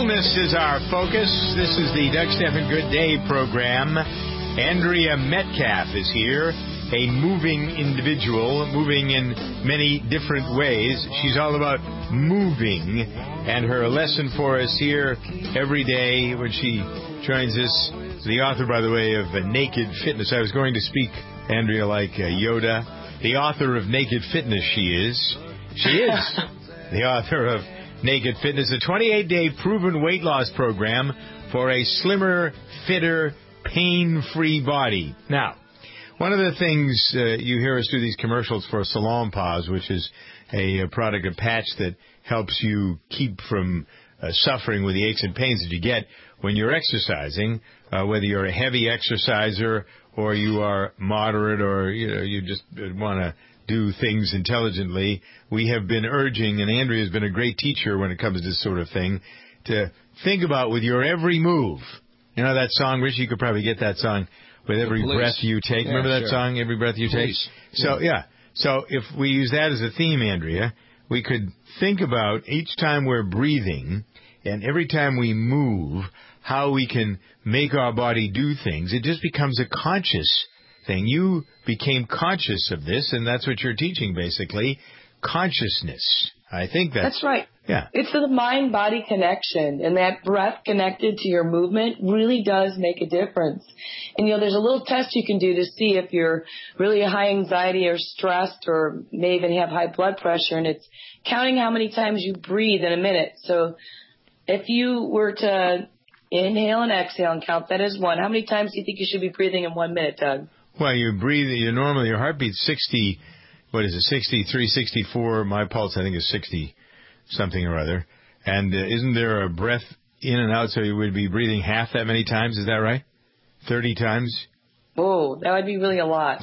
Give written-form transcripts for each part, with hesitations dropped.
Wellness is our focus. This is the Doug Stephan Good Day program. Andrea Metcalf is here, a moving individual, moving in many different ways. She's all about moving, and her lesson for us here every day when she joins us, the author, by the way, of Naked Fitness. I was going to speak, Andrea, like Yoda. The author of Naked Fitness, she is. She is the author of Naked Fitness, a 28-day proven weight loss program for a slimmer, fitter, pain-free body. Now, one of the things you hear us do these commercials for Salonpas, which is a product, a patch that helps you keep from suffering with the aches and pains that you get when you're exercising, whether you're a heavy exerciser or you are moderate or you just want to do things intelligently. We have been urging, and Andrea has been a great teacher when it comes to this sort of thing, to think about with your every move. You know that song, Richie? You could probably get that song, with every breath you take. Remember that song, Every Breath You Take? So, So if we use that as a theme, Andrea, we could think about each time we're breathing and every time we move, how we can make our body do things. It just becomes a conscious thing. You became conscious of this, and that's what you're teaching, basically. Consciousness. I think that's right. Yeah. It's the mind-body connection, and that breath connected to your movement really does make a difference. And, there's a little test you can do to see if you're really high anxiety or stressed or may even have high blood pressure, and it's counting how many times you breathe in a minute. So if you were to inhale and exhale and count that as one, how many times do you think you should be breathing in 1 minute, Doug? Well, you breathe, normally your heartbeat's 60, 63, 64. My pulse, I think, is 60 something or other. And isn't there a breath in and out, so you would be breathing half that many times? Is that right? 30 times? Oh, that would be really a lot.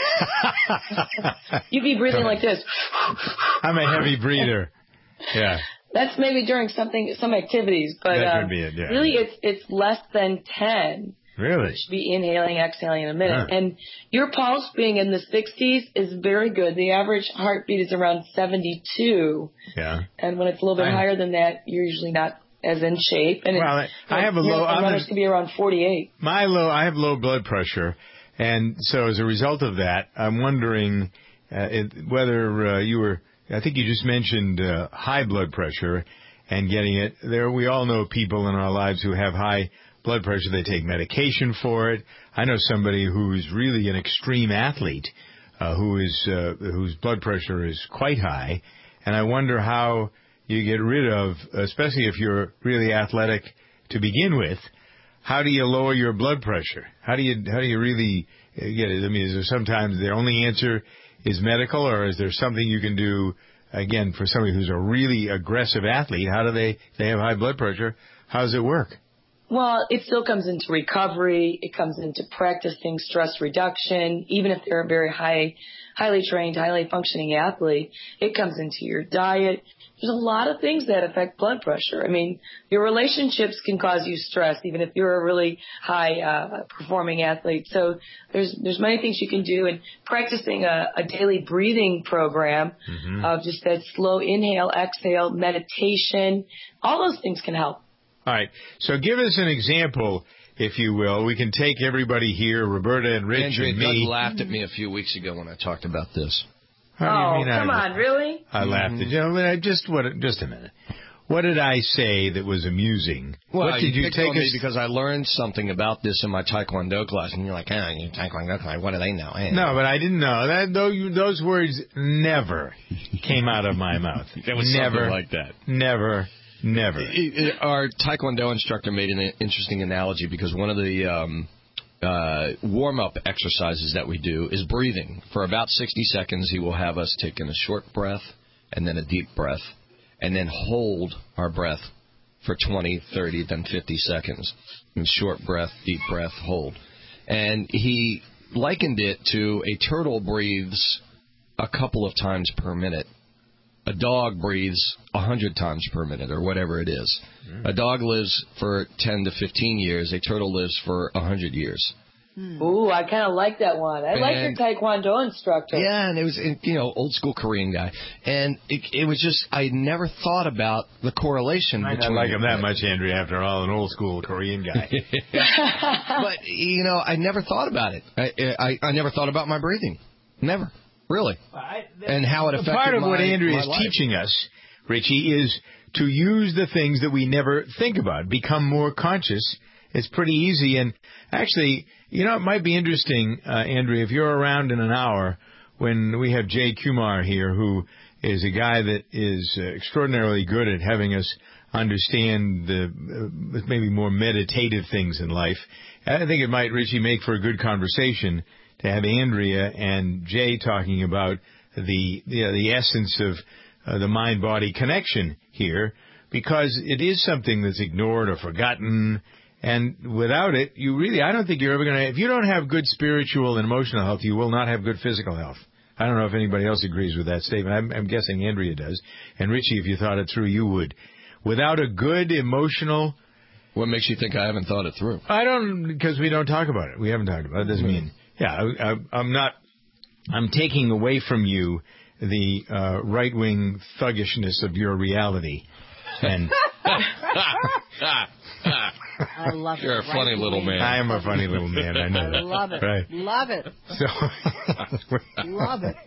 You'd be breathing like this. I'm a heavy breather. Yeah. That's maybe during some activities, but that could be it, yeah. Really it's less than 10. Really? You should be inhaling, exhaling in a minute. Huh. And your pulse being in the 60s is very good. The average heartbeat is around 72. Yeah. And when it's a little bit higher than that, you're usually not as in shape. And I have a low. Runners can be around 48. I have low blood pressure, and so as a result of that, I'm wondering whether you were. I think you just mentioned high blood pressure and getting it there. We all know people in our lives who have high blood pressure. They take medication for it. I know somebody who's really an extreme athlete whose blood pressure is quite high, and I wonder how you get rid of, especially if you're really athletic to begin with, how do you lower your blood pressure? How do you really get it? I mean, is there sometimes the only answer is medical, or is there something you can do, again, for somebody who's a really aggressive athlete? How do they have high blood pressure? How does it work? Well, it still comes into recovery. It comes into practicing stress reduction. Even if they're a very highly trained, highly functioning athlete, it comes into your diet. There's a lot of things that affect blood pressure. I mean, your relationships can cause you stress, even if you're a really high performing athlete. So there's many things you can do, and practicing a daily breathing program of just that slow inhale, exhale, meditation, all those things can help. All right. So give us an example, if you will. We can take everybody here, Roberta and Rich Andrea, and me. Doug laughed at me a few weeks ago when I talked about this. Come on, really? I laughed at you. Just a minute. What did I say that was amusing? Well, what did you take me because I learned something about this in my Taekwondo class, and you're like, you Taekwondo class, what do they know? No, but I didn't know that. Those words never came out of my mouth. It was never something like that. Never. Our Taekwondo instructor made an interesting analogy because one of the warm-up exercises that we do is breathing. For about 60 seconds, he will have us take in a short breath and then a deep breath, and then hold our breath for 20, 30, then 50 seconds. And short breath, deep breath, hold. And he likened it to a turtle breathes a couple of times per minute. A dog breathes 100 times per minute, or whatever it is. A dog lives for 10 to 15 years. A turtle lives for 100 years. Ooh, I kind of like that one. I like your Taekwondo instructor. Yeah, and it was, old school Korean guy. And it was just, I never thought about the correlation between... I like him that much, Andrea, after all, an old school Korean guy. But, I never thought about it. I never thought about my breathing. Never. Really. And how it affected part of what Andrea is life. teaching us, Richie, is to use the things that we never think about, become more conscious. It's pretty easy. And actually, it might be interesting, Andrea, if you're around in an hour when we have Jay Kumar here, who is a guy that is extraordinarily good at having us understand the maybe more meditative things in life. I think it might, Richie, make for a good conversation to have Andrea and Jay talking about the essence of the mind-body connection here, because it is something that's ignored or forgotten. And without it, I don't think you're ever going to, if you don't have good spiritual and emotional health, you will not have good physical health. I don't know if anybody else agrees with that statement. I'm guessing Andrea does. And Richie, if you thought it through, you would. Without a good emotional... What makes you think I haven't thought it through? Because we don't talk about it. We haven't talked about it. It doesn't mean... Yeah, I'm taking away from you the right-wing thuggishness of your reality. And... I love it. You're a funny little man. I am a funny little man. I know that. I love it. Right. Love it. So, love it.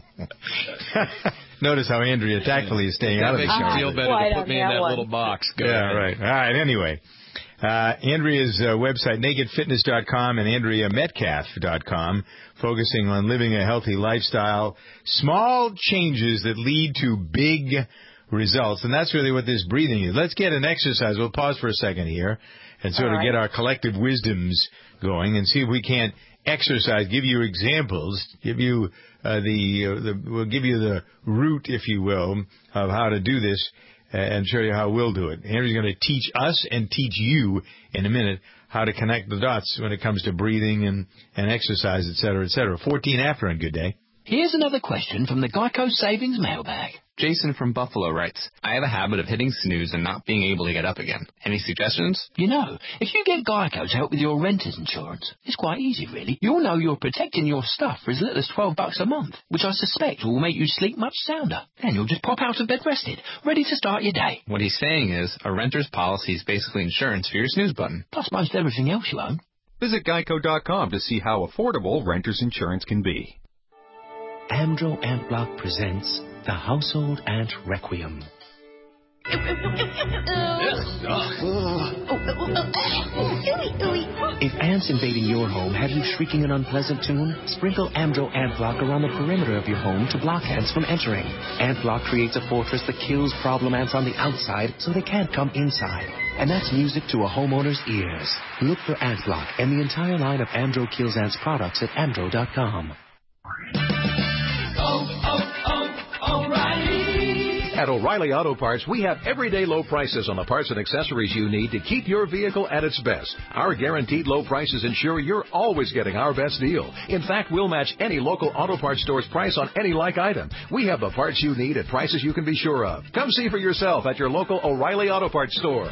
Notice how Andrea tactfully is staying out of the show. That makes you feel better to put me in that little box. Go ahead. Right. All right. Anyway, Andrea's website, nakedfitness.com and AndreaMetcalf.com, focusing on living a healthy lifestyle, small changes that lead to big results. And that's really what this breathing is. Let's get an exercise. We'll pause for a second here and sort of get our collective wisdoms going and see if we can't exercise, give you examples, give you we'll give you the route, if you will, of how to do this and show you how we'll do it. Henry's going to teach us and teach you in a minute how to connect the dots when it comes to breathing and exercise, et cetera, et cetera. 14 after on Good Day. Here's another question from the Geico Savings Mailbag. Jason from Buffalo writes, I have a habit of hitting snooze and not being able to get up again. Any suggestions? You know, if you get Geico to help with your renter's insurance, it's quite easy, really. You'll know you're protecting your stuff for as little as $12 a month, which I suspect will make you sleep much sounder. Then you'll just pop out of bed rested, ready to start your day. What he's saying is, a renter's policy is basically insurance for your snooze button. Plus most everything else you own. Visit Geico.com to see how affordable renter's insurance can be. Amdro Ant Block presents The Household Ant Requiem. If ants invading your home have you shrieking an unpleasant tune, sprinkle Amdro Ant Block around the perimeter of your home to block ants from entering. Ant Block creates a fortress that kills problem ants on the outside so they can't come inside. And that's music to a homeowner's ears. Look for Ant Block and the entire line of Amdro Kills Ants products at Amdro.com. At O'Reilly Auto Parts, we have everyday low prices on the parts and accessories you need to keep your vehicle at its best. Our guaranteed low prices ensure you're always getting our best deal. In fact, we'll match any local auto parts store's price on any like item. We have the parts you need at prices you can be sure of. Come see for yourself at your local O'Reilly Auto Parts store.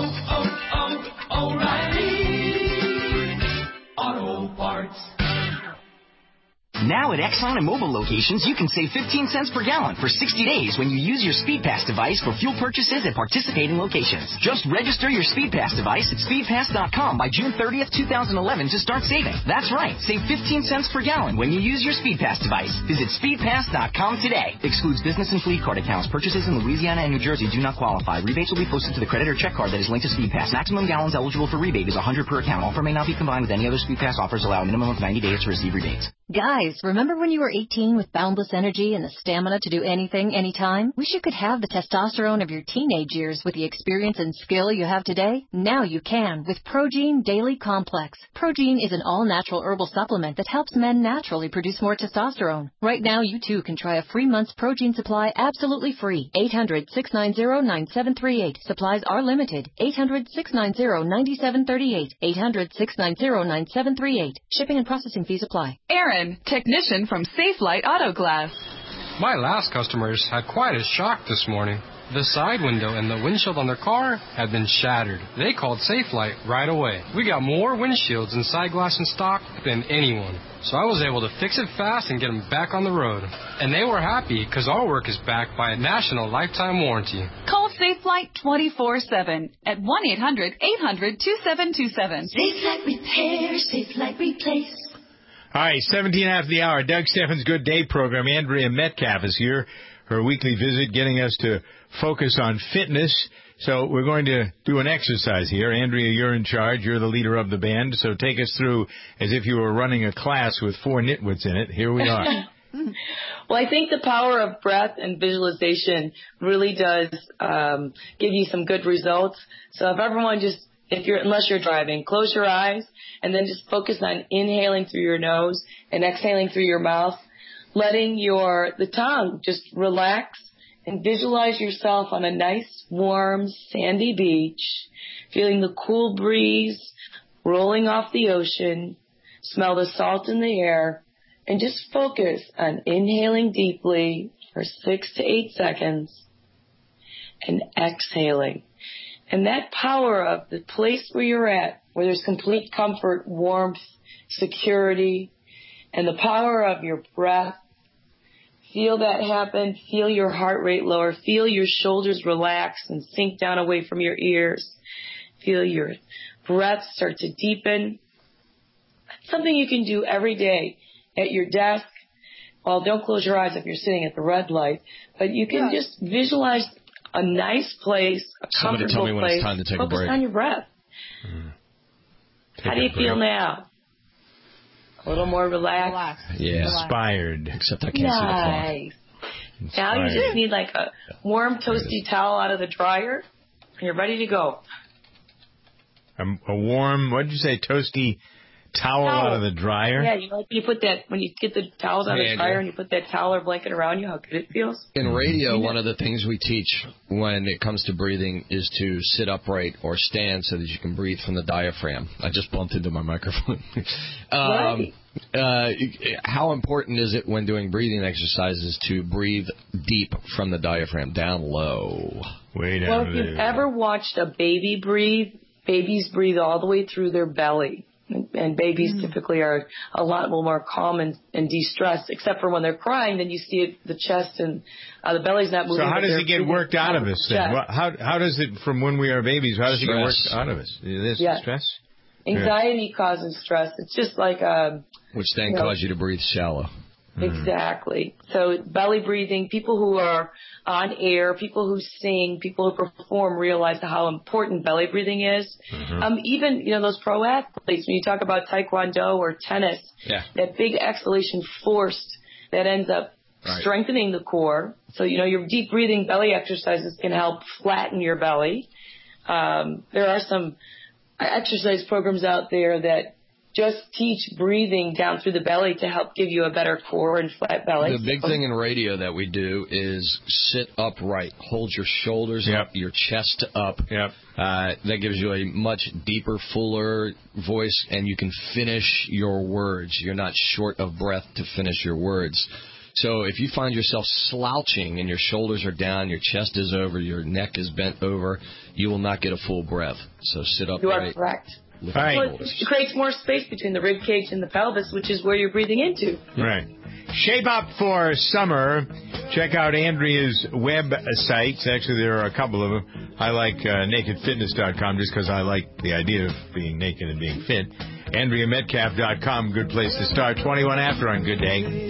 O'Reilly Auto Parts. Now at Exxon and Mobil locations, you can save 15 cents per gallon for 60 days when you use your SpeedPass device for fuel purchases at participating locations. Just register your SpeedPass device at speedpass.com by June 30th, 2011 to start saving. That's right, save 15 cents per gallon when you use your SpeedPass device. Visit speedpass.com today. Excludes business and fleet card accounts. Purchases in Louisiana and New Jersey do not qualify. Rebates will be posted to the credit or check card that is linked to SpeedPass. Maximum gallons eligible for rebate is 100 per account. Offer may not be combined with any other SpeedPass offers. Allow a minimum of 90 days to receive rebates. Guys, remember when you were 18 with boundless energy and the stamina to do anything, anytime? Wish you could have the testosterone of your teenage years with the experience and skill you have today? Now you can with Progene Daily Complex. Progene is an all-natural herbal supplement that helps men naturally produce more testosterone. Right now, you too can try a free month's Progene supply absolutely free. 800-690-9738. Supplies are limited. 800-690-9738. 800-690-9738. Shipping and processing fees apply. Aaron, technician from Safe Light Auto Glass. My last customers had quite a shock this morning. The side window and the windshield on their car had been shattered. They called Safelite right away. We got more windshields and side glass in stock than anyone. So I was able to fix it fast and get them back on the road. And they were happy because our work is backed by a national lifetime warranty. Call Safelite 24/7 at 1-800-800-2727. Safelite Repair, Safelite Replace. All right, 17 after the hour. Doug Steffens' Good Day program. Andrea Metcalf is here. Her weekly visit getting us to focus on fitness. So we're going to do an exercise here. Andrea, you're in charge. You're the leader of the band. So take us through as if you were running a class with 4 nitwits in it. Here we are. Well, I think the power of breath and visualization really does give you some good results. So if everyone unless you're driving, close your eyes and then just focus on inhaling through your nose and exhaling through your mouth, letting the tongue just relax and visualize yourself on a nice, warm, sandy beach, feeling the cool breeze rolling off the ocean, smell the salt in the air, and just focus on inhaling deeply for 6 to 8 seconds and exhaling. And that power of the place where you're at, where there's complete comfort, warmth, security, and the power of your breath, feel that happen. Feel your heart rate lower. Feel your shoulders relax and sink down away from your ears. Feel your breath start to deepen. That's something you can do every day at your desk. Well, don't close your eyes if you're sitting at the red light, but you can just visualize a nice place, a comfortable place. Somebody tell me when it's time to take a break. Focus on your breath. How do you feel now? A little more relaxed? Yeah. Inspired. Except I can't see the clock. Now you just need like a warm, toasty towel out of the dryer, and you're ready to go. A warm, what did you say, toasty towel out of the dryer? Yeah, you put that, when you get the towels out of the dryer and you put that towel or blanket around you, how good it feels. In radio, one of the things we teach when it comes to breathing is to sit upright or stand so that you can breathe from the diaphragm. I just bumped into my microphone. How important is it when doing breathing exercises to breathe deep from the diaphragm, down low? Way down low. Well, if you've ever watched a baby breathe, babies breathe all the way through their belly. And babies typically are a lot more calm and de-stressed, except for when they're crying, then you see the chest and the belly's not moving. So how does it get worked out of us then? How does it, from when we are babies, how does it get worked out of us? Is this stress? Anxiety causes stress. It's just like which then causes you to breathe shallow. Exactly. So belly breathing, people who are on air, people who sing, people who perform realize how important belly breathing is. Even, those pro athletes, when you talk about taekwondo or tennis, that big exhalation force that ends up strengthening the core. So, your deep breathing belly exercises can help flatten your belly. There are some exercise programs out there that just teach breathing down through the belly to help give you a better core and flat belly. The big thing in radio that we do is sit upright. Hold your shoulders up, your chest up. That gives you a much deeper, fuller voice, and you can finish your words. You're not short of breath to finish your words. So if you find yourself slouching and your shoulders are down, your chest is over, your neck is bent over, you will not get a full breath. So sit upright. You are correct. Well, it creates more space between the rib cage and the pelvis, which is where you're breathing into. Right. Shape up for summer. Check out Andrea's websites. Actually, there are a couple of them. I like nakedfitness.com just because I like the idea of being naked and being fit. AndreaMetcalf.com, good place to start. 21 after on Good Day.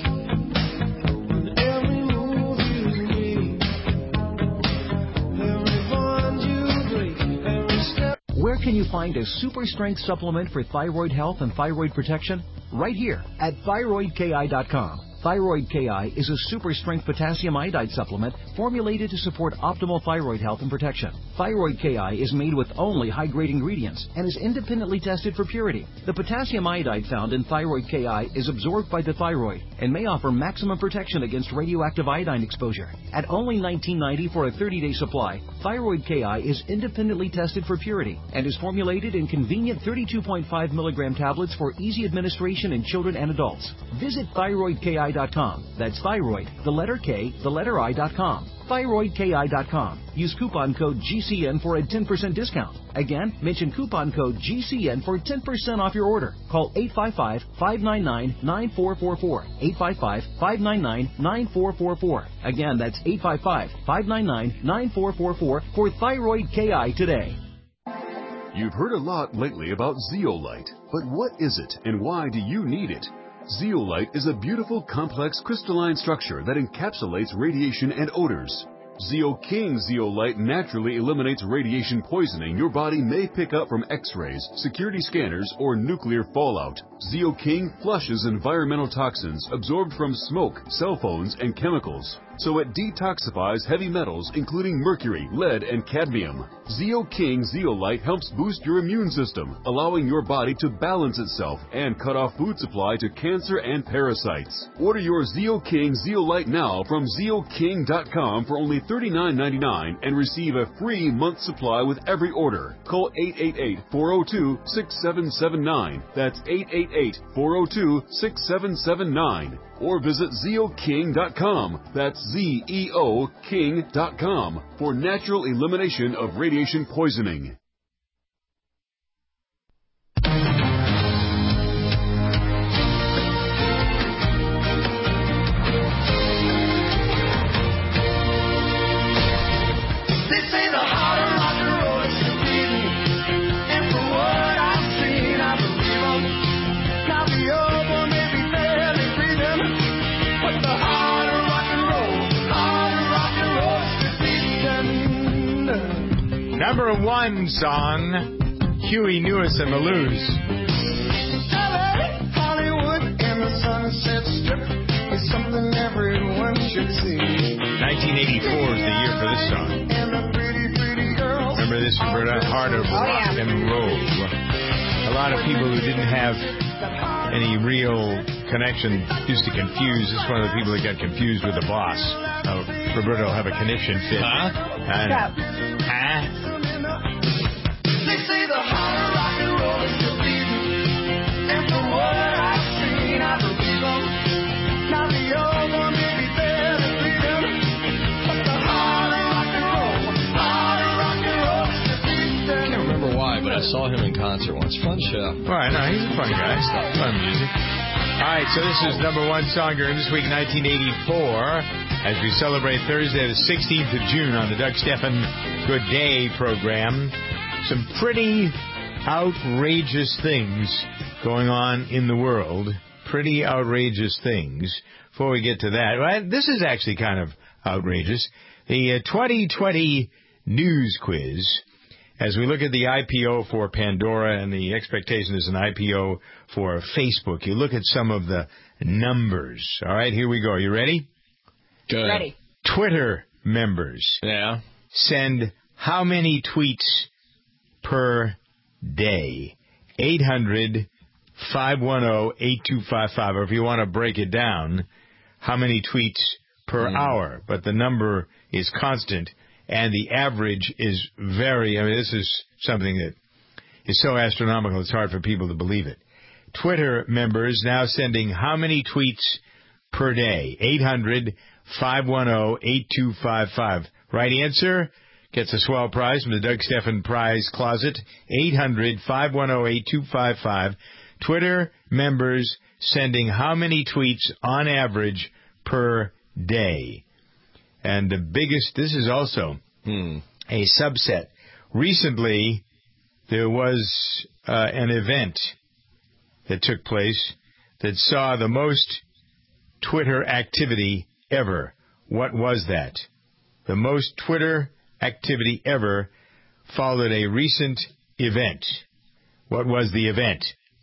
Where can you find a super strength supplement for thyroid health and thyroid protection? Right here at thyroidki.com. Thyroid KI is a super strength potassium iodide supplement formulated to support optimal thyroid health and protection. Thyroid KI is made with only high-grade ingredients and is independently tested for purity. The potassium iodide found in Thyroid KI is absorbed by the thyroid and may offer maximum protection against radioactive iodine exposure. At only $19.90 for a 30-day supply, Thyroid KI is independently tested for purity and is formulated in convenient 32.5 milligram tablets for easy administration in children and adults. Visit thyroidki.com thyroidki.com. That's thyroid, the letter K, the letter I.com. thyroidki.com. Use coupon code GCN for a 10% discount. Again, mention coupon code GCN for 10% off your order. Call 855-599-9444. 855-599-9444. Again, that's 855-599-9444 for Thyroid KI today. You've heard a lot lately about Zeolite, but what is it and why do you need it? Zeolite is a beautiful, complex crystalline structure that encapsulates radiation and odors. ZeoKing Zeolite naturally eliminates radiation poisoning your body may pick up from X-rays, security scanners, or nuclear fallout. ZeoKing flushes environmental toxins absorbed from smoke, cell phones, and chemicals. So it detoxifies heavy metals including mercury, lead, and cadmium. ZeoKing Zeolite helps boost your immune system, allowing your body to balance itself and cut off food supply to cancer and parasites. Order your ZeoKing Zeolite now from ZeoKing.com for only $39.99 and receive a free month supply with every order. Call 888-402-6779. That's 888-402-6779. Or visit ZeoKing.com. That's ZeoKing.com for natural elimination of radiation poisoning. Number one song, Huey Lewis and the News. LA, Hollywood, and the Sunset Strip is something everyone should see. 1984 is the year for this song. Remember this, Roberta? Heart of Rock and Roll. A lot of people who didn't have any real connection used to confuse. This is one of the people that got confused with the boss. Roberta will have a conniption fit. They say the heart of rock and roll is deceiving, and from what I've seen, I believe them. Now the old one may be there to see them, but the heart of rock and roll is deceiving. I can't remember why, but I saw him in concert once. Fun show. Right, no, he's a fun guy. Fun music. All right, so this is number one song during this week, 1984, as we celebrate Thursday, the 16th of June on the Doug Stephan Good Day program. Some pretty outrageous things going on in the world. Pretty outrageous things. Before we get to that, well, this is actually kind of outrageous. The 2020 news quiz, as we look at the IPO for Pandora and the expectation is an IPO for Facebook, you look at some of the numbers. All right, here we go. You ready? Good. Ready. Twitter members send how many tweets per day? 800-510-8255. Or if you want to break it down, how many tweets per hour? But the number is constant, and the average is this is something that is so astronomical it's hard for people to believe it. Twitter members now sending how many tweets per day? 800-510-8255. Right answer gets a swell prize from the Doug Stephan Prize Closet. 800-510-8255. Twitter members sending how many tweets on average per day? And the biggest, this is also a subset. Recently, there was an event that took place that saw the most Twitter activity ever. What was that? The most Twitter activity ever followed a recent event. What was the event?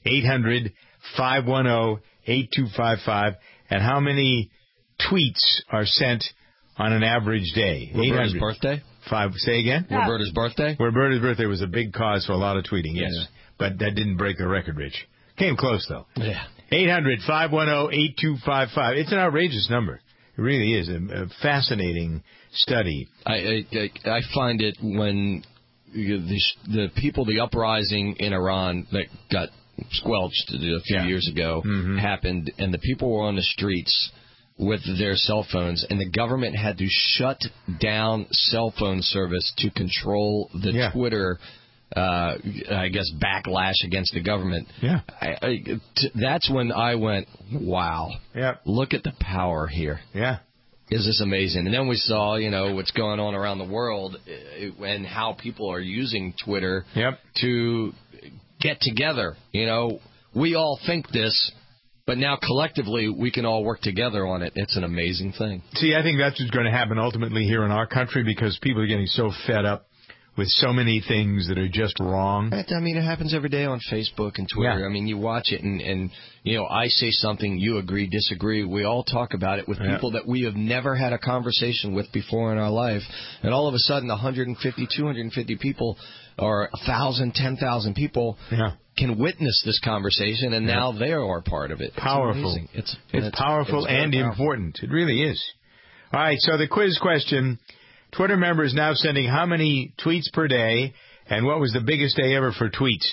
800-510-8255. And how many tweets are sent on an average day? Roberta's birthday? Say again? Yeah. Roberta's birthday? Roberta's birthday was a big cause for a lot of tweeting, yes. Yeah. But that didn't break the record, Rich. Came close, though. Yeah. 800-510-8255. It's an outrageous number. It really is a fascinating study. I find it when the people, the uprising in Iran that got squelched a few years ago happened, and the people were on the streets with their cell phones, and the government had to shut down cell phone service to control the Twitter, I guess, backlash against the government. Yeah. That's when I went, wow. Yeah. Look at the power here. Yeah. Is this amazing? And then we saw, what's going on around the world and how people are using Twitter to get together. We all think this, but now collectively we can all work together on it. It's an amazing thing. See, I think that's what's going to happen ultimately here in our country because people are getting so fed up with so many things that are just wrong. I mean, it happens every day on Facebook and Twitter. Yeah. I mean, you watch it and I say something, you agree, disagree. We all talk about it with people that we have never had a conversation with before in our life. And all of a sudden, 150, 250 people or 1,000, 10,000 people can witness this conversation, and now they are part of it. Powerful. It's powerful and important. It really is. All right, so the quiz question. Twitter members now sending how many tweets per day, and what was the biggest day ever for tweets?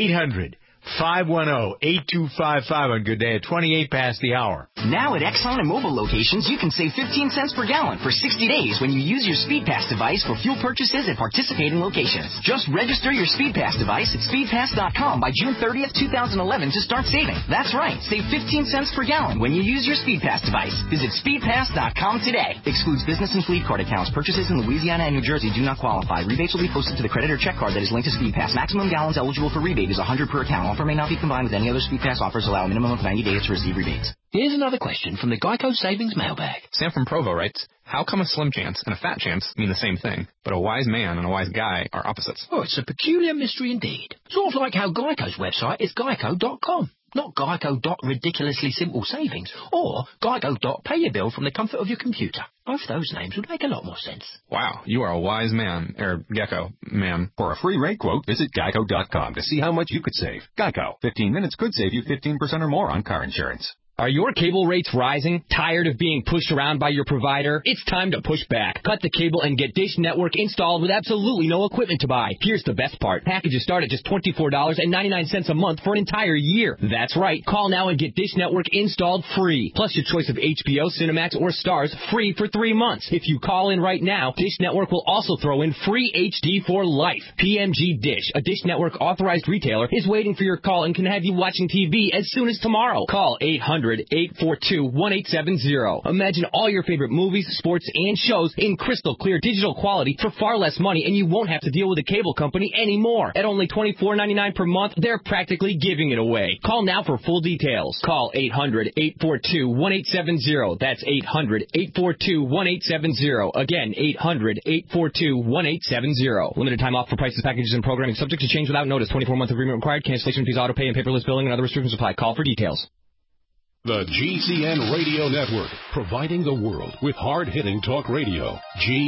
800-510-8255 on Good Day at 28 past the hour. Now at Exxon and Mobil locations, you can save 15 cents per gallon for 60 days when you use your SpeedPass device for fuel purchases at participating locations. Just register your SpeedPass device at speedpass.com by June 30th, 2011 to start saving. That's right, save 15 cents per gallon when you use your SpeedPass device. Visit speedpass.com today. Excludes business and fleet card accounts. Purchases in Louisiana and New Jersey do not qualify. Rebates will be posted to the credit or check card that is linked to SpeedPass. Maximum gallons eligible for rebate is 100 per account. Offer may not be combined with any other SpeedPass offers. Allow a minimum of 90 days to receive rebates. Here's another question from the Geico Savings Mailbag. Sam from Provo writes, how come a slim chance and a fat chance mean the same thing, but a wise man and a wise guy are opposites? Oh, it's a peculiar mystery indeed. Sort of like how Geico's website is geico.com. Not Geico.ridiculously simple savings or Geico.pay your bill from the comfort of your computer. Both those names would make a lot more sense. Wow, you are a wise man, Gecko man. For a free rate quote, visit geico.com to see how much you could save. Geico. 15 minutes could save you 15% or more on car insurance. Are your cable rates rising? Tired of being pushed around by your provider? It's time to push back. Cut the cable and get Dish Network installed with absolutely no equipment to buy. Here's the best part. Packages start at just $24.99 a month for an entire year. That's right. Call now and get Dish Network installed free. Plus your choice of HBO, Cinemax, or Stars free for 3 months. If you call in right now, Dish Network will also throw in free HD for life. PMG Dish, a Dish Network authorized retailer, is waiting for your call and can have you watching TV as soon as tomorrow. Call 800-842-1870. Imagine all your favorite movies, sports, and shows in crystal clear digital quality for far less money, and you won't have to deal with a cable company anymore. At only $24.99 per month, they're practically giving it away. Call now for full details. Call 800-842-1870. That's 800-842-1870. Again, 800-842-1870. Limited time offer for prices, packages, and programming subject to change without notice. 24-month agreement required. Cancellation fees, auto pay, and paperless billing and other restrictions apply. Call for details. The GCN Radio Network, providing the world with hard-hitting talk radio.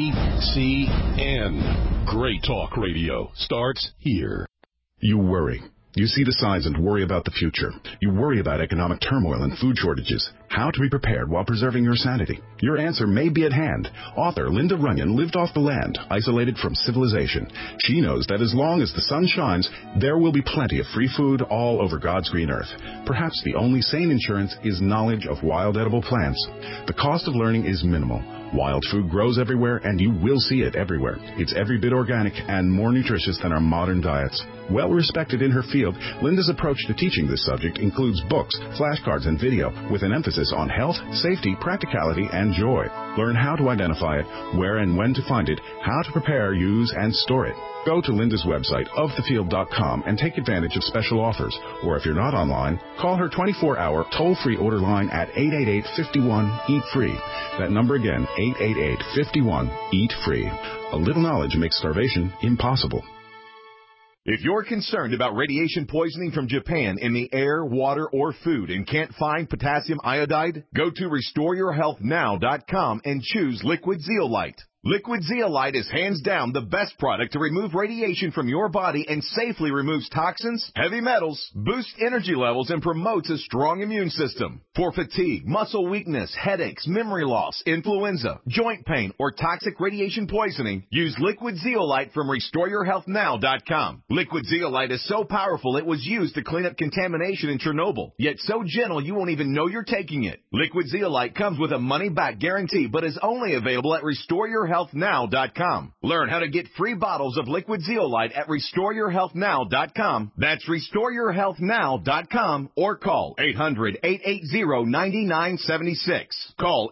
GCN. Great talk radio starts here. You worry. You see the signs and worry about the future. You worry about economic turmoil and food shortages. How to be prepared while preserving your sanity. Your answer may be at hand. Author Linda Runyon lived off the land, isolated from civilization. She knows that as long as the sun shines, there will be plenty of free food all over God's green earth. Perhaps the only sane insurance is knowledge of wild edible plants. The cost of learning is minimal. Wild food grows everywhere, and you will see it everywhere. It's every bit organic and more nutritious than our modern diets. Well respected in her field, Linda's approach to teaching this subject includes books, flashcards, and video with an emphasis on health, safety, practicality, and joy. Learn how to identify it, where and when to find it, how to prepare, use, and store it. Go to Linda's website, ofthefield.com, and take advantage of special offers. Or if you're not online, call her 24-hour toll-free order line at 888-51-EAT-FREE. That number again, 888-51-EAT-FREE. A little knowledge makes starvation impossible. If you're concerned about radiation poisoning from Japan in the air, water, or food and can't find potassium iodide, go to RestoreYourHealthNow.com and choose Liquid Zeolite. Liquid Zeolite is hands down the best product to remove radiation from your body and safely removes toxins, heavy metals, boosts energy levels, and promotes a strong immune system. For fatigue, muscle weakness, headaches, memory loss, influenza, joint pain, or toxic radiation poisoning, use Liquid Zeolite from RestoreYourHealthNow.com. Liquid Zeolite is so powerful it was used to clean up contamination in Chernobyl, yet so gentle you won't even know you're taking it. Liquid Zeolite comes with a money-back guarantee, but is only available at RestoreYourHealthNow.com. Learn how to get free bottles of Liquid Zeolite at RestoreYourHealthNow.com. That's RestoreYourHealthNow.com, or call 800-880-9976. Call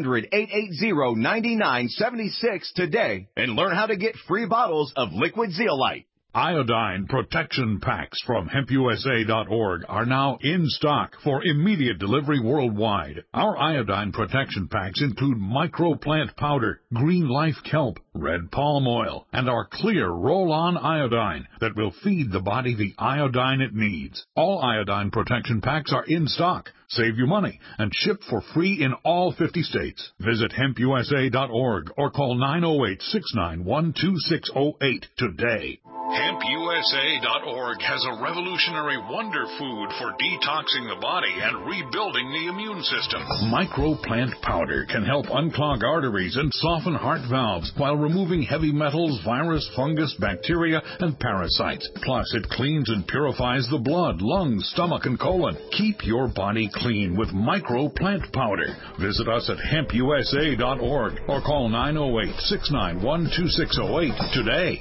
800-880-9976 today and learn how to get free bottles of Liquid Zeolite. Iodine protection packs from HempUSA.org are now in stock for immediate delivery worldwide. Our iodine protection packs include microplant powder, green life kelp, red palm oil, and our clear roll-on iodine that will feed the body the iodine it needs. All iodine protection packs are in stock. Save you money and ship for free in all 50 states. Visit HempUSA.org or call 908-691-2608 today. HempUSA.org has a revolutionary wonder food for detoxing the body and rebuilding the immune system. Microplant powder can help unclog arteries and soften heart valves while removing heavy metals, virus, fungus, bacteria, and parasites. Plus, it cleans and purifies the blood, lungs, stomach, and colon. Keep your body clean with Microplant powder. Visit us at HempUSA.org or call 908-691-2608 today.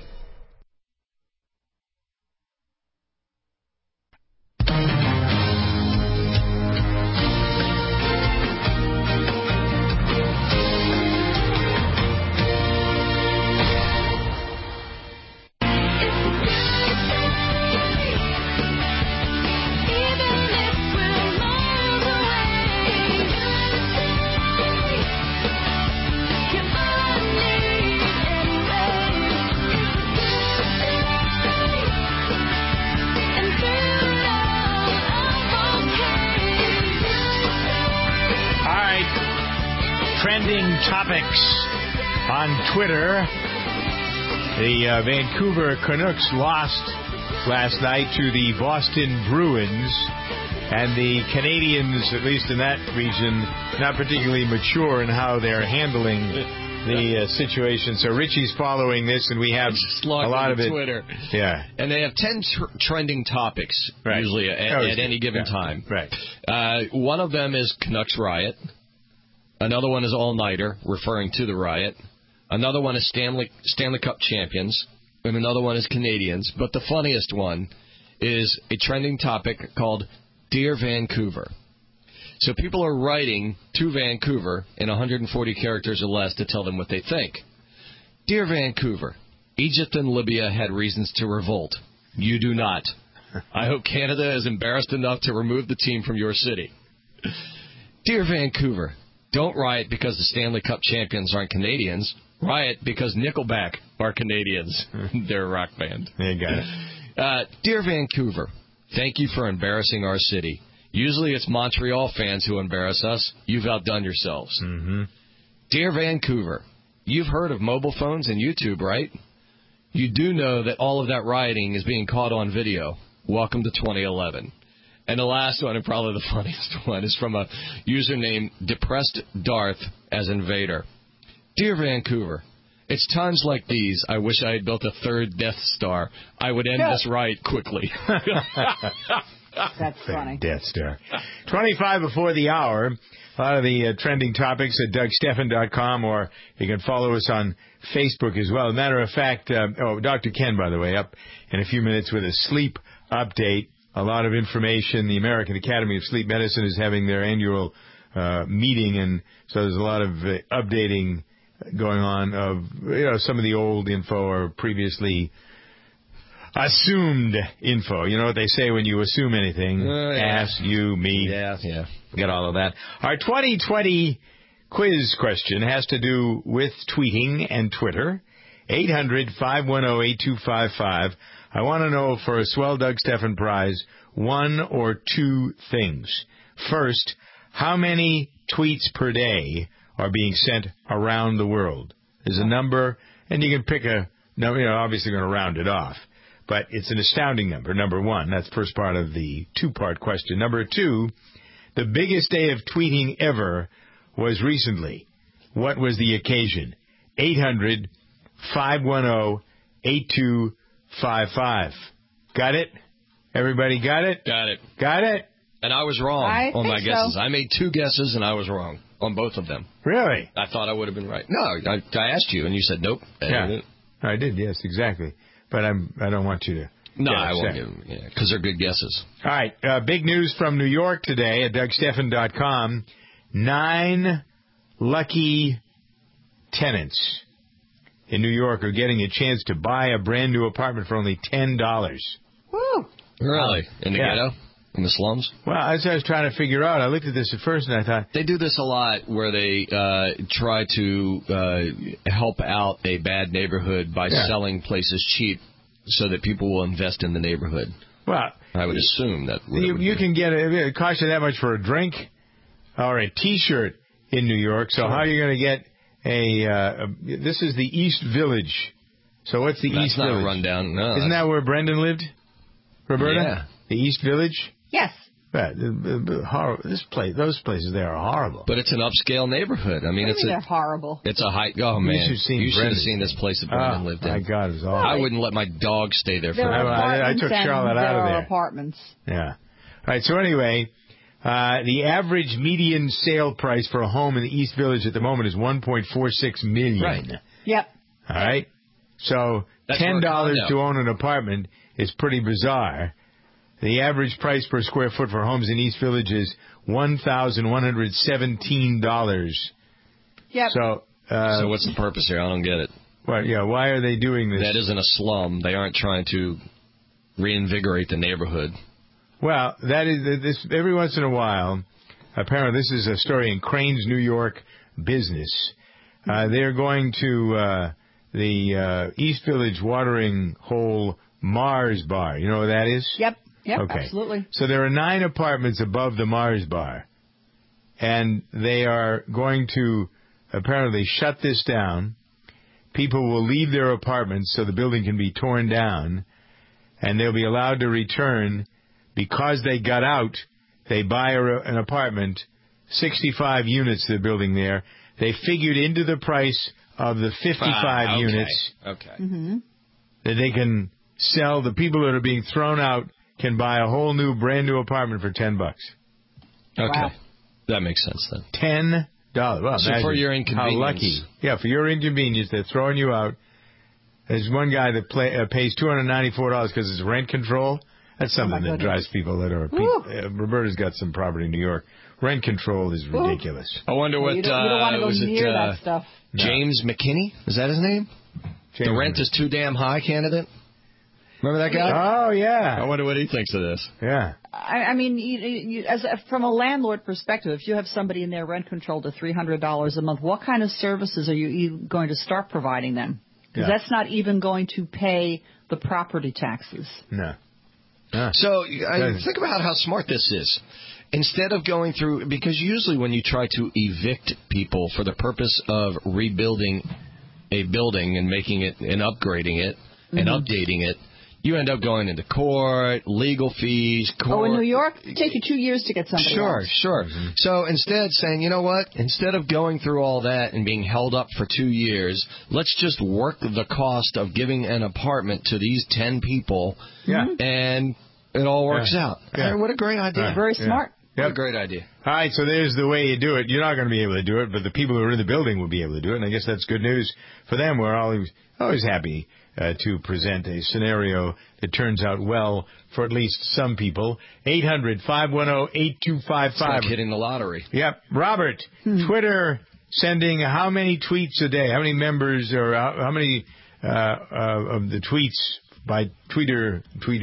Topics on Twitter. The Vancouver Canucks lost last night to the Boston Bruins, and the Canadians, at least in that region, not particularly mature in how they're handling the situation. So Richie's following this, and we have a lot of it. Twitter. Yeah. And they have 10 trending topics, usually, at any given time. Right. One of them is Canucks Riot. Another one is All-Nighter, referring to the riot. Another one is Stanley Cup champions. And another one is Canadians. But the funniest one is a trending topic called Dear Vancouver. So people are writing to Vancouver in 140 characters or less to tell them what they think. Dear Vancouver, Egypt and Libya had reasons to revolt. You do not. I hope Canada is embarrassed enough to remove the team from your city. Dear Vancouver, don't riot because the Stanley Cup champions aren't Canadians. Riot because Nickelback are Canadians. They're a rock band. You got it. Dear Vancouver, thank you for embarrassing our city. Usually it's Montreal fans who embarrass us. You've outdone yourselves. Mm-hmm. Dear Vancouver, you've heard of mobile phones and YouTube, right? You do know that all of that rioting is being caught on video. Welcome to 2011. And the last one, and probably the funniest one, is from a user named Depressed Darth as Invader. Dear Vancouver, it's times like these I wish I had built a third Death Star. I would end this riot quickly. That's funny. Death Star. 25 before the hour. A lot of the trending topics at DougStephan.com, or you can follow us on Facebook as well. As a matter of fact, Dr. Ken, by the way, up in a few minutes with a sleep update. A lot of information. The American Academy of Sleep Medicine is having their annual meeting, and so there's a lot of updating going on of some of the old info or previously assumed info. You know what they say when you assume anything? Ask, you, me. Yeah. Get all of that. Our 2020 quiz question has to do with tweeting and Twitter. 800-510-8255. I want to know, for a swell Doug Stephan prize, one or two things. First, how many tweets per day are being sent around the world? There's a number, and you can pick a number. You know, obviously going to round it off. But it's an astounding number, number one. That's the first part of the two-part question. Number two, the biggest day of tweeting ever was recently. What was the occasion? 800-510-8255. Got it? Everybody got it? Got it. Got it? And I was wrong on my guesses. I made 2 guesses, and I was wrong on both of them. Really? I thought I would have been right. No, I asked you, and you said nope. Yeah. I did, yes, exactly. But I don't want you to. No, I won't give them, because they're good guesses. All right, big news from New York today at DougStephan.com. 9 lucky tenants in New York are getting a chance to buy a brand new apartment for only $10. Woo! Really? In the ghetto? In the slums? Well, as I was trying to figure out, I looked at this at first and I thought... They do this a lot where they try to help out a bad neighborhood by selling places cheap so that people will invest in the neighborhood. Well, I would assume that... You can get it costs you that much for a drink or a T-shirt in New York, so how are you going to get this is the East Village. So what's the East Village? That's not a rundown. No, Isn't that where Brendan lived? Roberta? Yeah. The East Village? Yes. Those places there are horrible. But it's an upscale neighborhood. I mean, they're horrible. It's a high. Oh man, you should have seen this place that Brendan lived in. My God, it was awful. I wouldn't let my dog stay there for. I took Charlotte out of there. Apartments. Yeah. All right. So anyway, the average median sale price for a home in the East Village at the moment is $1.46 million. Right. Yep. All right. So $10 to own an apartment is pretty bizarre. The average price per square foot for homes in East Village is $1,117. Yep. So what's the purpose here? I don't get it. Well, yeah, why are they doing this? That isn't a slum. They aren't trying to reinvigorate the neighborhood. Well, that is this. Every once in a while, apparently this is a story in Crane's New York Business. They're going to the East Village watering hole Mars Bar. You know what that is? Yep. Yep, okay. Absolutely. So there are 9 apartments above the Mars Bar, and they are going to apparently shut this down. People will leave their apartments so the building can be torn down, and they'll be allowed to return. Because they got out, they buy an apartment, 65 units they're building there. They figured into the price of the 55 units that they can sell. The people that are being thrown out can buy a whole new, brand new apartment for $10. Okay. Wow. That makes sense then. $10. Well, so for your inconvenience. How lucky. Yeah, for your inconvenience, they're throwing you out. There's one guy that pays $294 because it's rent control. That's something that drives people that are... Roberta's got some property in New York. Rent control is ridiculous. I wonder what... You don't want to go near that stuff. James McKinney? Is that his name? The rent is too damn high candidate? Remember that guy? Oh, yeah. I wonder what he thinks of this. Yeah. I mean, from a landlord perspective, if you have somebody in there rent controlled to $300 a month, what kind of services are you going to start providing them? Because that's not even going to pay the property taxes. No. So think about how smart this is. Instead of going through, because usually when you try to evict people for the purpose of rebuilding a building and making it and upgrading it and updating it, you end up going into court, legal fees, court. Oh, in New York, it takes you 2 years to get somebody else. Sure. So instead saying, you know what, instead of going through all that and being held up for 2 years, let's just work the cost of giving an apartment to these 10 people and it all works out. Yeah. What a great idea. Very smart. What a great idea. All right, so there's the way you do it. You're not going to be able to do it, but the people who are in the building will be able to do it, and I guess that's good news for them. We're always happy to present a scenario that turns out well for at least some people. 800-510-8255. It's like hitting the lottery. Yep. Robert, Twitter sending how many tweets a day? How many members or how many of the tweets by Twitter?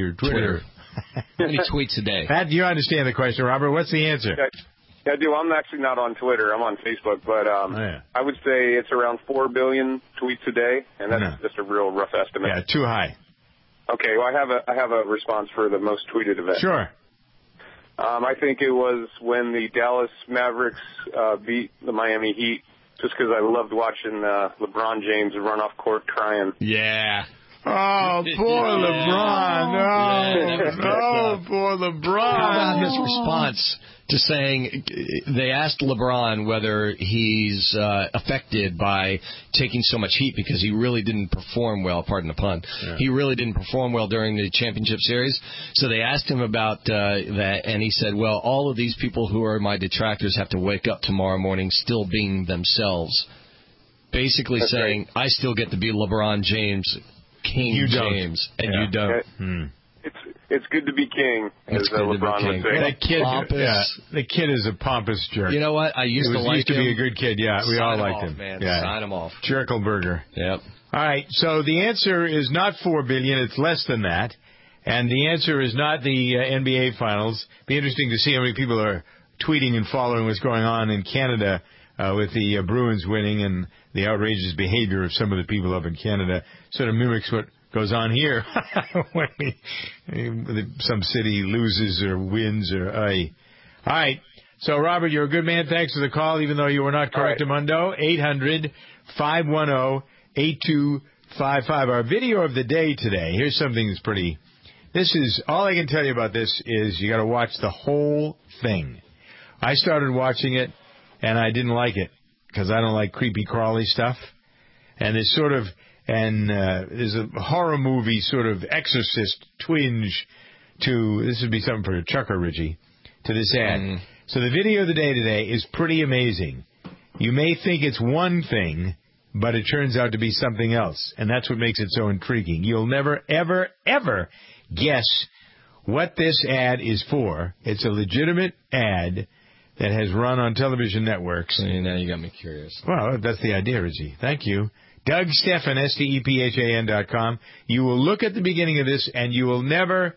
How many tweets a day? Pat, do you understand the question, Robert? What's the answer? Yeah, I do. I'm actually not on Twitter. I'm on Facebook, but I would say it's around 4 billion tweets a day, and that's just a real rough estimate. Yeah, too high. Okay, well, I have a response for the most tweeted event. Sure. I think it was when the Dallas Mavericks beat the Miami Heat just because I loved watching LeBron James run off court crying. Yeah. Oh, poor LeBron. No, poor LeBron. How about his response to saying, they asked LeBron whether he's affected by taking so much heat because he really didn't perform well, pardon the pun. Yeah. He really didn't perform well during the championship series. So they asked him about that, and he said, well, all of these people who are my detractors have to wake up tomorrow morning still being themselves. Basically That's saying, right. I still get to be LeBron James, King James, and you don't. It's good to be king, as LeBron would say. The kid is a pompous jerk. You know what? I used to like him. He used to be a good kid. Yeah, we all liked him. Man. Yeah. Sign him off. Jerkelberger. Yep. All right. So the answer is not $4 billion. It's less than that. And the answer is not the NBA Finals. Be interesting to see how many people are tweeting and following what's going on in Canada with the Bruins winning, and the outrageous behavior of some of the people up in Canada sort of mimics what goes on here when some city loses or wins. All right. So, Robert, you're a good man. Thanks for the call, even though you were not correctamundo. 800-510-8255. Our video of the day today. Here's something that's pretty. This is all I can tell you about. This is you got to watch the whole thing. I started watching it, and I didn't like it because I don't like creepy crawly stuff. And it's sort of. And there's a horror movie sort of exorcist twinge to, this would be something for Chuck or Richie, to this ad. So the video of the day today is pretty amazing. You may think it's one thing, but it turns out to be something else. And that's what makes it so intriguing. You'll never, ever, ever guess what this ad is for. It's a legitimate ad that has run on television networks. Now you got me curious. Well, that's the idea, Richie. Thank you. Doug Stephan, STEPHAN.com. You will look at the beginning of this, and you will never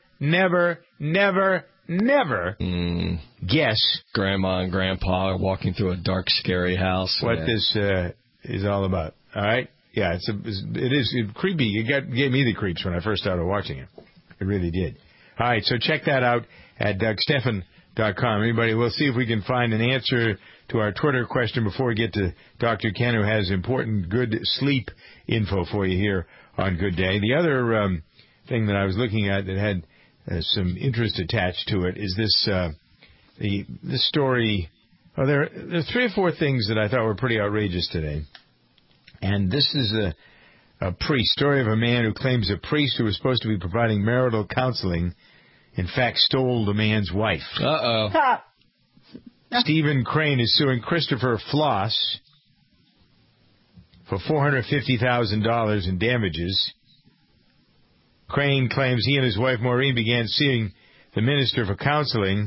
guess. Grandma and Grandpa are walking through a dark, scary house. What this is all about. All right? Yeah, it is creepy. It gave me the creeps when I first started watching it. It really did. All right, so check that out at DougStephan.com. Anybody, we'll see if we can find an answer to our Twitter question before we get to Dr. Ken, who has important good sleep info for you here on Good Day. The other thing that I was looking at that had some interest attached to it is this this story. Oh, there are 3 or 4 things that I thought were pretty outrageous today. And this is a priest, story of a man who claims a priest who was supposed to be providing marital counseling, in fact, stole the man's wife. Uh-oh. Stephen Crane is suing Christopher Floss for $450,000 in damages. Crane claims he and his wife Maureen began seeing the minister for counseling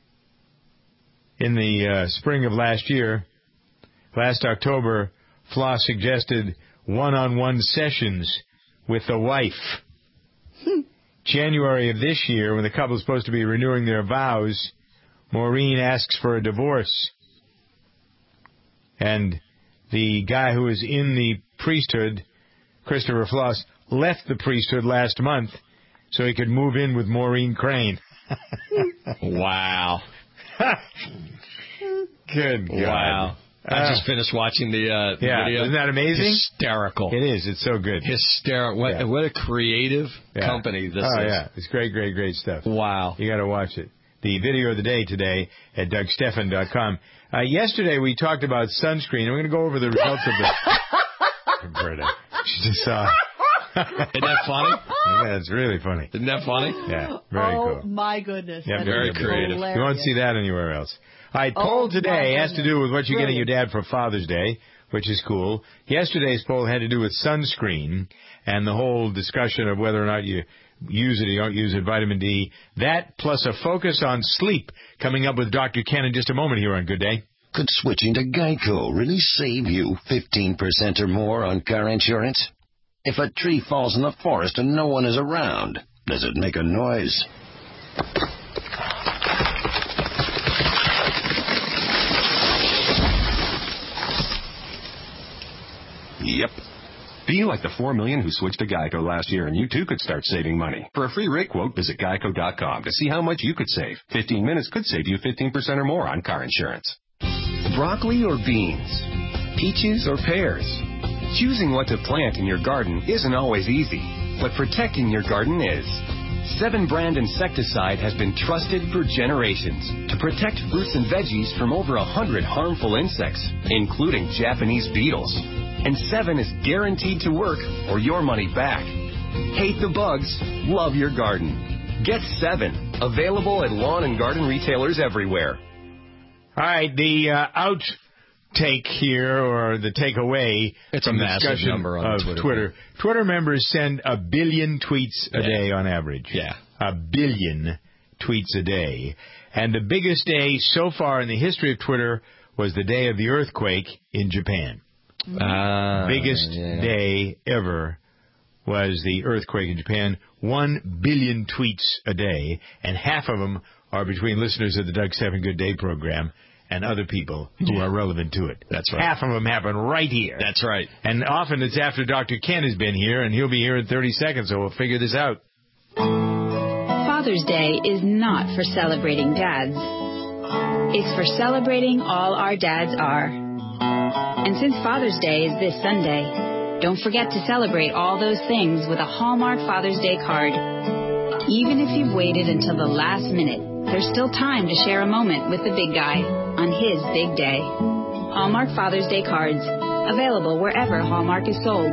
in the spring of last year. Last October, Floss suggested one-on-one sessions with the wife. January of this year, when the couple is supposed to be renewing their vows, Maureen asks for a divorce. And the guy who is in the priesthood, Christopher Floss, left the priesthood last month so he could move in with Maureen Crane. Wow. Good God. Wow. I just finished watching the video. Isn't that amazing? Hysterical. It is. It's so good. Hysterical. What a creative company this is. Oh, yeah. It's great, great, great stuff. Wow. You got to watch it. The video of the day today at DougStephan.com. Yesterday we talked about sunscreen. I'm going to go over the results of the... Roberta. She just saw... Isn't that funny? Yeah, it's really funny. Isn't that funny? Yeah, very cool. Oh, my goodness. Yeah, very creative. Hilarious. You won't see that anywhere else. All right, poll today has to do with what you're getting your dad for Father's Day, which is cool. Yesterday's poll had to do with sunscreen and the whole discussion of whether or not you use it or you don't use it, vitamin D. That plus a focus on sleep coming up with Dr. Ken in just a moment here on Good Day. Could switching to Geico really save you 15% or more on car insurance? If a tree falls in the forest and no one is around, does it make a noise? Yep. Be like the 4 million who switched to Geico last year, and you too could start saving money. For a free rate quote, visit Geico.com to see how much you could save. 15 minutes could save you 15% or more on car insurance. Broccoli or beans? peaches or pears? Choosing what to plant in your garden isn't always easy, but protecting your garden is. 7 brand insecticide has been trusted for generations to protect fruits and veggies from over 100 harmful insects, including Japanese beetles. And 7 is guaranteed to work or your money back. Hate the bugs, love your garden. Get 7, available at lawn and garden retailers everywhere. All right, the outtake here, or the takeaway from the discussion of Twitter. Twitter members send 1 billion tweets a day on average. Yeah. 1 billion tweets a day. And the biggest day so far in the history of Twitter was the day of the earthquake in Japan. Biggest day ever was the earthquake in Japan. 1 billion tweets a day, and half of them are between listeners of the Doug Stephan Good Day program and other people who are relevant to it. That's right. Half of them happen right here. That's right. And often it's after Dr. Ken has been here, and he'll be here in 30 seconds, so we'll figure this out. Father's Day is not for celebrating dads. It's for celebrating all our dads are. And since Father's Day is this Sunday, don't forget to celebrate all those things with a Hallmark Father's Day card. Even if you've waited until the last minute, there's still time to share a moment with the big guy on his big day. Hallmark Father's Day cards, available wherever Hallmark is sold.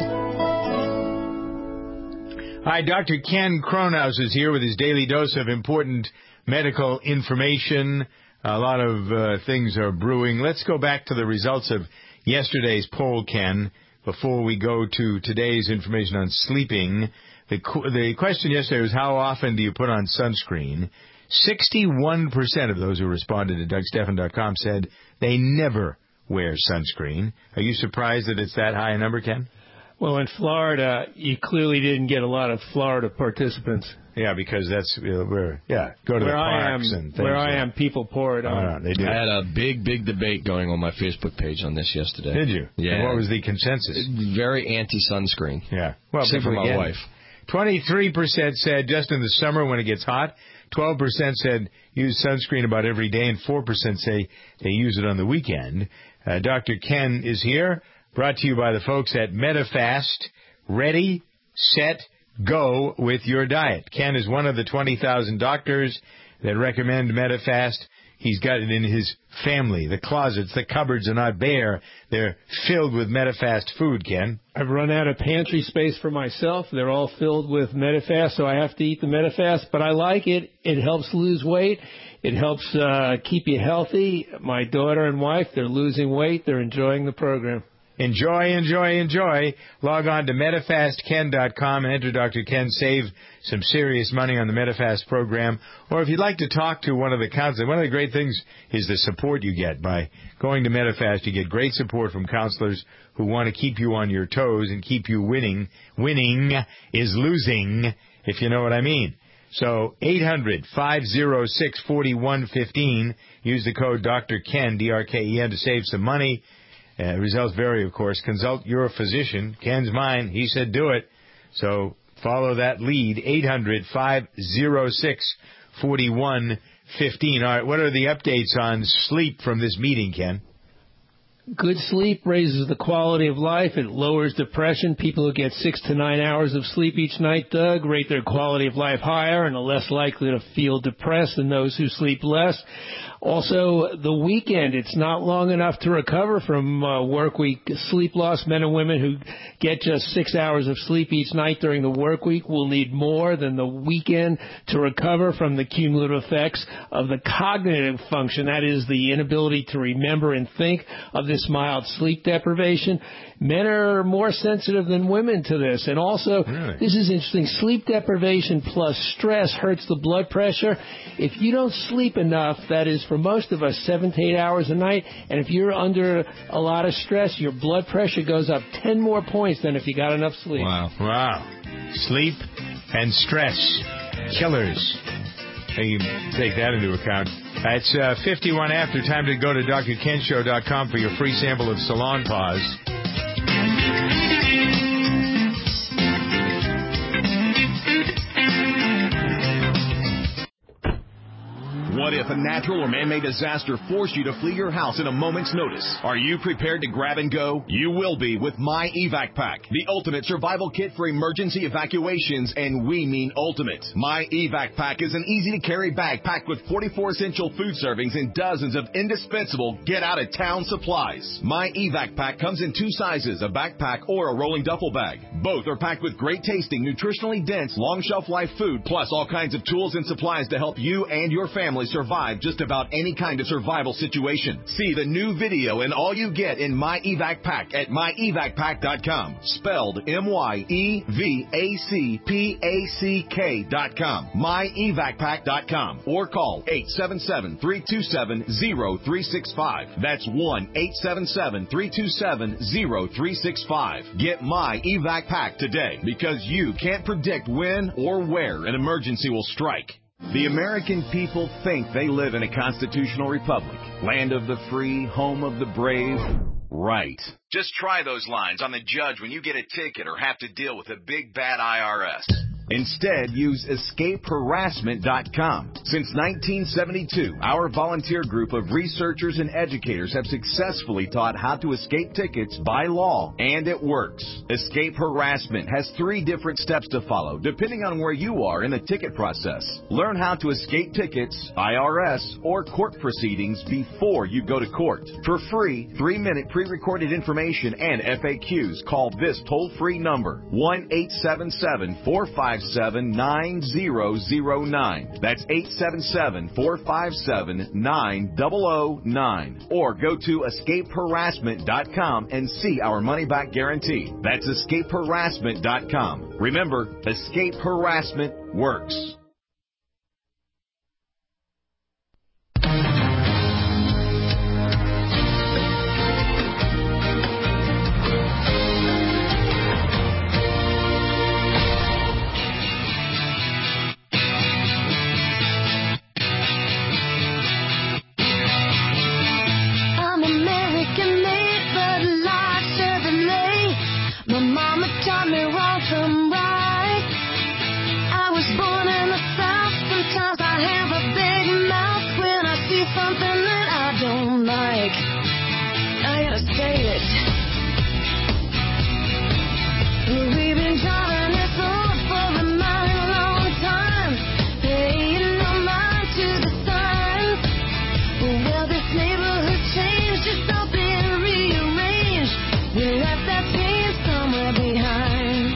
Hi, Dr. Ken Kronhaus is here with his daily dose of important medical information. A lot of things are brewing. Let's go back to the results of yesterday's poll, Ken, before we go to today's information on sleeping. The question yesterday was, how often do you put on sunscreen? 61% of those who responded to DougStephan.com said they never wear sunscreen. Are you surprised that it's that high a number, Ken? Well, in Florida, you clearly didn't get a lot of Florida participants. Yeah, because that's go to the parks and things. Where I am, people pour it on. They do. I had a big debate going on my Facebook page on this yesterday. Did you? Yeah. And what was the consensus? Very anti-sunscreen. Yeah. Well, except for my wife. 23% said just in the summer when it gets hot. 12% said use sunscreen about every day, and 4% say they use it on the weekend. Dr. Ken is here, brought to you by the folks at Medifast. Ready, set, go with your diet. Ken is one of the 20,000 doctors that recommend Medifast. He's got it in his family. The closets, the cupboards are not bare. They're filled with Medifast food, Ken. I've run out of pantry space for myself. They're all filled with Medifast, so I have to eat the Medifast. But I like it. It helps lose weight. It helps keep you healthy. My daughter and wife, they're losing weight. They're enjoying the program. Enjoy. Log on to MedifastKen.com and enter Dr. Ken. Save some serious money on the Medifast program. Or if you'd like to talk to one of the counselors, one of the great things is the support you get by going to Medifast. You get great support from counselors who want to keep you on your toes and keep you winning. Winning is losing, if you know what I mean. So 800-506-4115. Use the code Dr. Ken, D-R-K-E-N, to save some money. Results vary, of course. Consult your physician. Ken's mine. He said do it. So follow that lead. 800-506-4115. All right, what are the updates on sleep from this meeting, Ken? Good sleep raises the quality of life. It lowers depression. People who get 6 to 9 hours of sleep each night, Doug, rate their quality of life higher and are less likely to feel depressed than those who sleep less. Also, the weekend, it's not long enough to recover from work week. Sleep loss, men and women who get just 6 hours of sleep each night during the work week will need more than the weekend to recover from the cumulative effects of the cognitive function, that is, the inability to remember and think of this mild sleep deprivation. Men are more sensitive than women to this. And also, This is interesting, sleep deprivation plus stress hurts the blood pressure. If you don't sleep enough, that is for most of us 7 to 8 hours a night, and if you're under a lot of stress, your blood pressure goes up 10 more points than if you got enough sleep. Wow. Sleep and stress. Killers. You can take that into account. It's 51 after. Time to go to drkenshow.com for your free sample of Salonpas. What if a natural or man-made disaster forced you to flee your house in a moment's notice? Are you prepared to grab and go? You will be with My Evac Pack, the ultimate survival kit for emergency evacuations, and we mean ultimate. My Evac Pack is an easy-to-carry bag packed with 44 essential food servings and dozens of indispensable get-out-of-town supplies. My Evac Pack comes in 2 sizes, a backpack or a rolling duffel bag. Both are packed with great-tasting, nutritionally dense, long-shelf-life food, plus all kinds of tools and supplies to help you and your family survive just about any kind of survival situation. See the new video and all you get in My Evac Pack at myevacpack.com. Spelled MYEVACPACK.com. MyEvacPack.com. Or call 877-327-0365. That's 1-877-327-0365. Get My Evac Pack today, because you can't predict when or where an emergency will strike. The American people think they live in a constitutional republic, land of the free, home of the brave. Right. Just try those lines on the judge when you get a ticket or have to deal with a big bad IRS. Instead, use EscapeHarassment.com. Since 1972, our volunteer group of researchers and educators have successfully taught how to escape tickets by law, and it works. Escape Harassment has 3 different steps to follow, depending on where you are in the ticket process. Learn how to escape tickets, IRS, or court proceedings before you go to court. For free, 3-minute pre-recorded information and FAQs, call this toll-free number, 1-877-457-9009. That's 877-457-9009. Or go to EscapeHarassment.com and see our money-back guarantee. That's EscapeHarassment.com. Remember, Escape Harassment works. Taught me wrong from right. I was born in the South. Sometimes I have a big mouth when I see something that I don't like. I gotta say it. We've been driving this road for a mighty long time, paying no mind to the signs. Well, this neighborhood changed, just don't be rearranged. We left that pain somewhere behind.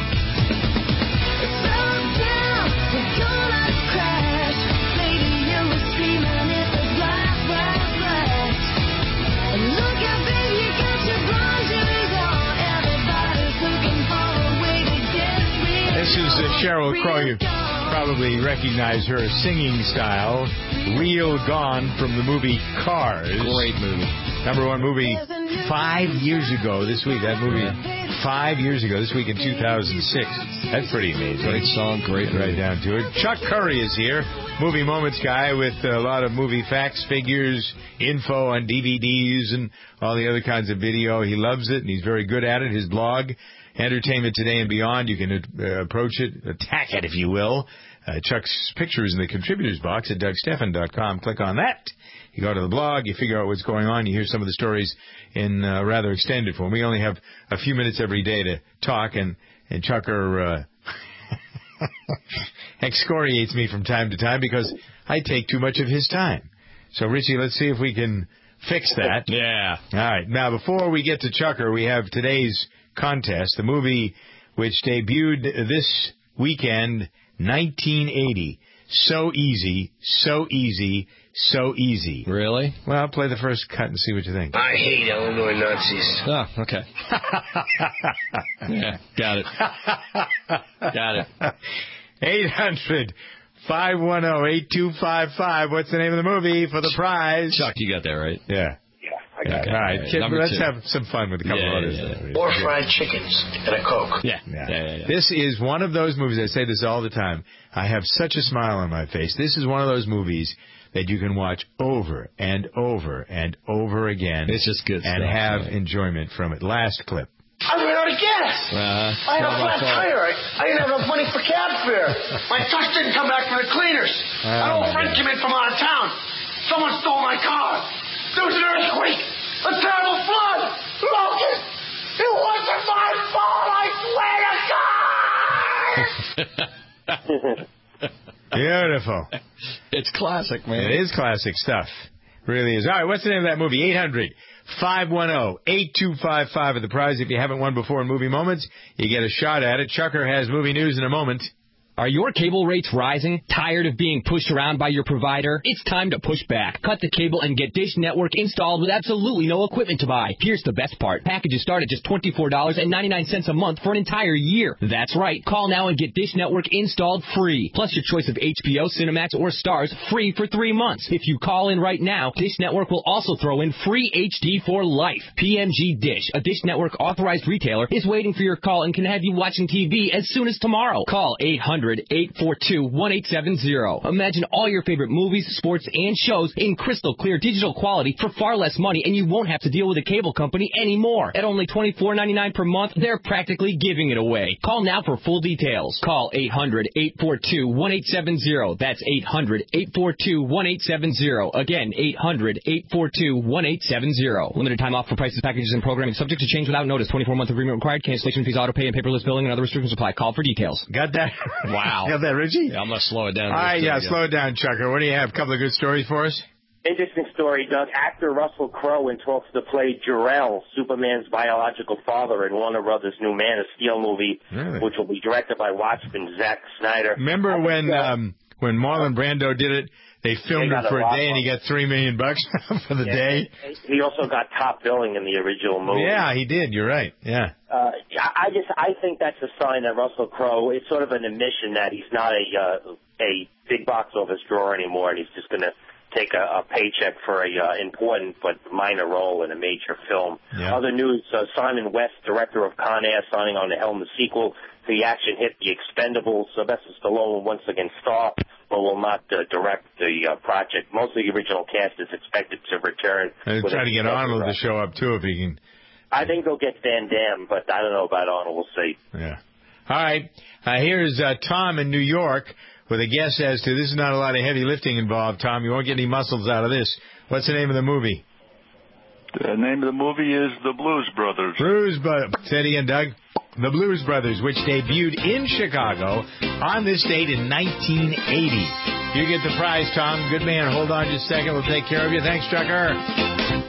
Slow down, we're gonna crash. Radio is screaming, it's a blast, blast, blast. Look out, baby, you got your blonde on. Everybody's looking for a way to get real. This is Sheryl Crow. You probably recognize her singing style. Real Gone from the movie Cars. Great movie. #1 movie 5 years ago this week. That movie 5 years ago this week in 2006. That's pretty amazing. Great song, great right down to it. Chuck Curry is here, Movie Moments guy with a lot of movie facts, figures, info on DVDs and all the other kinds of video. He loves it and he's very good at it. His blog, Entertainment Today and Beyond, you can approach it, attack it if you will. Chuck's picture is in the contributors box at DougStephan.com. Click on that. You go to the blog, you figure out what's going on, you hear some of the stories in rather extended form. We only have a few minutes every day to talk, and Chucker excoriates me from time to time because I take too much of his time. So, Richie, let's see if we can fix that. Yeah. All right. Now, before we get to Chucker, we have today's contest, the movie which debuted this weekend, 1980. So easy, so easy, so easy. Really? Well, play the first cut and see what you think. I hate Illinois Nazis. Oh, okay. Yeah, got it. Got it. 800-510-8255. What's the name of the movie for the prize? Chuck, you got that right. Yeah. I got it. All right, kid, let's 2. Have some fun with a couple of others. Or fried chickens and a Coke. Yeah. This is one of those movies, I say this all the time, I have such a smile on my face. This is one of those movies that you can watch over and over and over again. It's just good and stuff, have enjoyment from it. Last clip. I ran out of gas. I had a flat tire. I didn't have enough money for cab here. My truck didn't come back from the cleaners. An old friend came in from out of town. Someone stole my car. There was an earthquake. A terrible flood. Locust. It wasn't my fault, I swear to God. Beautiful. It's classic, man. It is classic stuff. Really is. All right, what's the name of that movie? 800-510-8255 of the prize. If you haven't won before in Movie Moments, you get a shot at it. Chucker has movie news in a moment. Are your cable rates rising? Tired of being pushed around by your provider? It's time to push back. Cut the cable and get Dish Network installed with absolutely no equipment to buy. Here's the best part. Packages start at just $24.99 a month for an entire year. That's right. Call now and get Dish Network installed free. Plus your choice of HBO, Cinemax, or Stars free for 3 months. If you call in right now, Dish Network will also throw in free HD for life. PMG Dish, a Dish Network authorized retailer, is waiting for your call and can have you watching TV as soon as tomorrow. Call 800-842-1870. Imagine all your favorite movies, sports, and shows in crystal clear digital quality for far less money, and you won't have to deal with a cable company anymore. At only $24.99 per month, they're practically giving it away. Call now for full details. Call 800-842-1870. That's 800-842-1870. Again, 800-842-1870. Limited time offer for prices, packages, and programming. Subject to change without notice. 24-month agreement required. Cancellation fees, auto pay, and paperless billing and other restrictions apply. Call for details. Got that? Wow. Got that, Richie? Yeah, I'm going to slow it down. All right, slow it down, Chucker. What do you have? A couple of good stories for us? Interesting story, Doug. Actor Russell Crowe in talks to play Jor-El, Superman's biological father, in Warner Brothers' new Man of Steel movie, which will be directed by Watchmen Zack Snyder. Remember when Marlon Brando did it? They filmed it for a day, and he got $3 million for the day. He also got top billing in the original movie. Yeah, he did. You're right. Yeah. I think that's a sign that Russell Crowe, it's sort of an admission that he's not a big box office drawer anymore, and he's just going to take a paycheck for a important but minor role in a major film. Yeah. Other news: Simon West, director of Con Air, signing on to helm the sequel to the action hit The Expendables. Sylvester Stallone will once again star, but will not direct the project. Most of the original cast is expected to return. And try to get Arnold to show up too if he can. I think they'll get Van Damme, but I don't know about Arnold. We'll see. Yeah. All right. Here's Tom in New York with a guess as to, this is not a lot of heavy lifting involved, Tom. You won't get any muscles out of this. What's the name of the movie? The name of the movie is The Blues Brothers. Blues Brothers. Say it again, Doug. The Blues Brothers, which debuted in Chicago on this date in 1980. You get the prize, Tom. Good man. Hold on just a second. We'll take care of you. Thanks, Chucker.